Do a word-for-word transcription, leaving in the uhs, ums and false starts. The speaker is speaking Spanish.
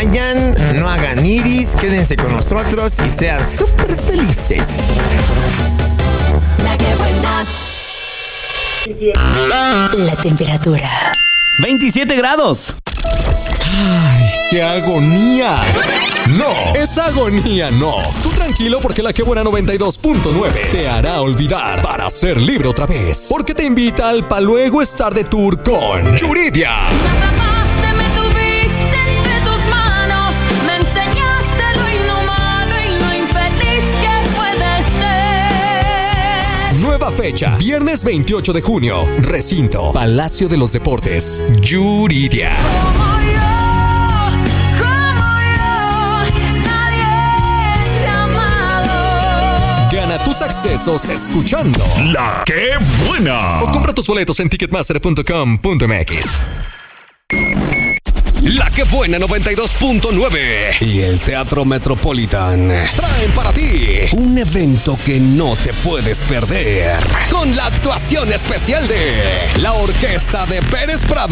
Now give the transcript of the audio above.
vayan, no hagan iris, quédense con nosotros y sean súper felices. La que buena. La temperatura. veintisiete grados. ¡Ay, qué agonía! No, esa agonía no. Tú tranquilo porque la que buena noventa y dos punto nueve te hará olvidar para ser libre otra vez. Porque te invita al Pa' Luego Estar de Tour con Yuridia. Nueva fecha, viernes veintiocho de junio, recinto, Palacio de los Deportes, Yuridia. Como yo, como yo, nadie te ha amado. Gana tus accesos escuchando La que buena. o compra tus boletos en ticketmaster punto com punto m x. La que buena noventa y dos punto nueve y el Teatro Metropolitan traen para ti un evento que no te puedes perder, con la actuación especial de la orquesta de Pérez Prado.